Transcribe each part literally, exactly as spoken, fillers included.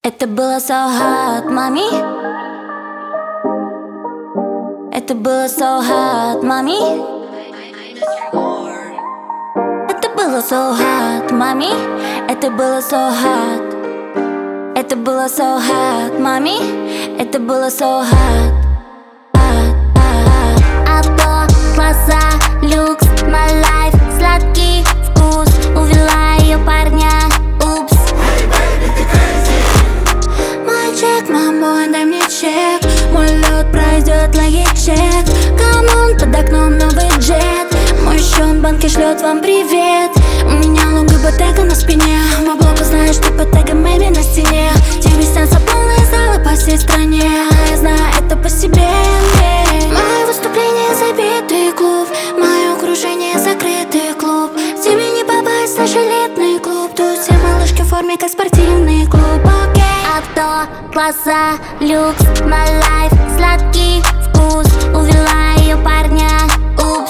Это было so hot, мами. Это было so hot, мами. Это было so hot, мами. Это было so hot. Это было so hot, мами. Это было so hot. Авто, класса, люкс, my life, сладкий вкус. Увела ее парня, упс. Мальчик, мамой, дай мне чек. Мой лед пройдет логичек. Камон, под окном новый джет. Мой счет в банке шлет вам привет. У меня лонг ипотека на спине. Мой блог знает, что под тегом Мэми на стене. Тебе снятся полные залы по всей стране. Я знаю это по себе. Мое выступление забитый клуб. Мое окружение закрытый клуб. Тебе не попасть в наш элитный клуб. Тут все малышки в форме, как спортивный клуб. Окей. Авто, класса, люкс, my life, сладкий вкус. Увела ее парня, упс.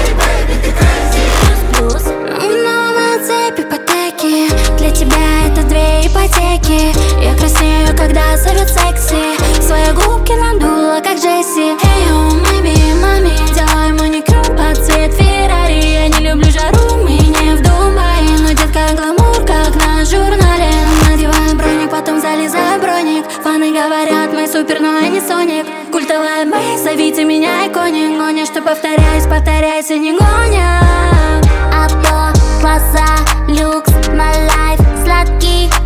Но на цепи ипотеки. Для тебя это две ипотеки. Я краснею, когда зовет секси. Свои губки надула, как Джесси. Эй, о, мэми, маме, делай маникюр под цвет Феррари. Я не люблю жару, мы не в Дубае. Но детка гламур, как на журнале. Надеваю броник, потом залезаю в броник. Фаны говорят, мы супер, но я не Соник. Культовая бэй, зовите меня иконик. Гоня, что повторяюсь, повторяйся, не гоня. Авто, класса, люкс, my life, сладкий